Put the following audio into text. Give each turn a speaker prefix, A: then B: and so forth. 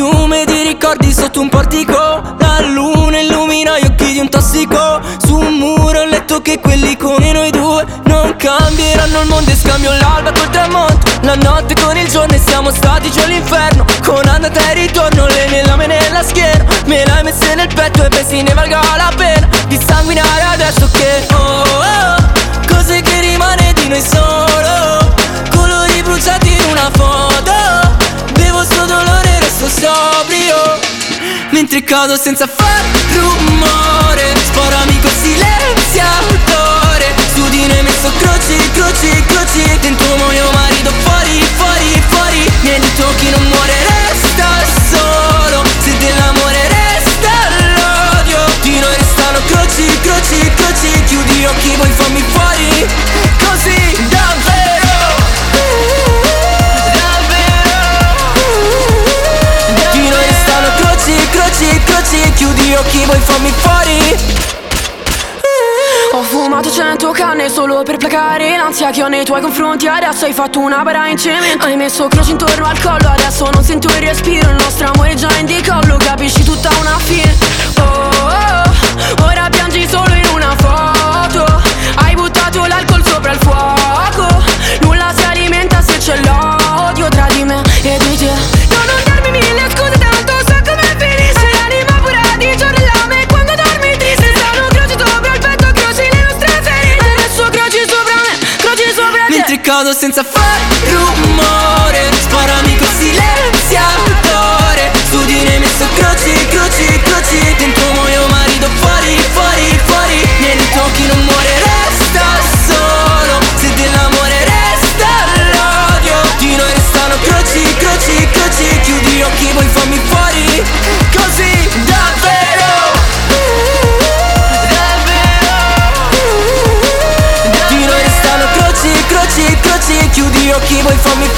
A: fiume di ricordi sotto un portico. La luna illumina gli occhi di un tossico. Su un muro ho letto che quelli come noi due non cambieranno il mondo, e scambio l'alba col tramonto, la notte con il giorno, e siamo stati giù all'inferno. Con andata e ritorno, le mie lame nella schiena, me l'hai messa nel petto e pensi ne valga la pena di sanguinare adesso che cose che rimane di noi solo, colori bruciati in una foto. Bevo sto dolore e resto sobrio, mentre cado senza far rumore. Sparami col silenziatore, su di noi messo croci, croci, croci. Dentro mio marito, fuori, fuori, fuori. Mi hai detto chi non muore resta solo, se dell'amore resta l'odio. Di noi restano croci, croci, croci. Chiudi gli occhi, poi fammi fuori, così davvero. Di noi restano croci, croci, croci. Chiudi gli occhi, poi fammi fuori.
B: Ho fumato 100 canne solo per placare l'ansia che ho nei tuoi confronti. Adesso hai fatto una bara in cemento, hai messo croci intorno al collo. Adesso non sento il respiro, il nostro amore è già in decollo. Capisci tutta una fine. Ora piangi solo in una foto. Hai buttato l'alcol sopra il fuoco. Nulla si alimenta se c'è l'odio tra di me e di te. Non darmi mille scuse, tanto so come finisce. L'anima pura di giorno e l'ame quando dormi triste. Sono croci sopra il petto, croci le nostre ferite. Adesso croci sopra me, croci sopra te.
A: Mentre cado senza far rumore, sparami col silenziatore. Su di noi messo croci, croci, croci. Dentro mio marito, fuori, fuori, fuori. Mi hai detto chi non muore resta solo, se dell'amore resta l'odio. Di noi restano croci, croci, croci. Chiudi gli occhi, poi fammi fuori, così davvero. Di noi restano croci, croci, croci. Chiudi gli occhi, poi fammi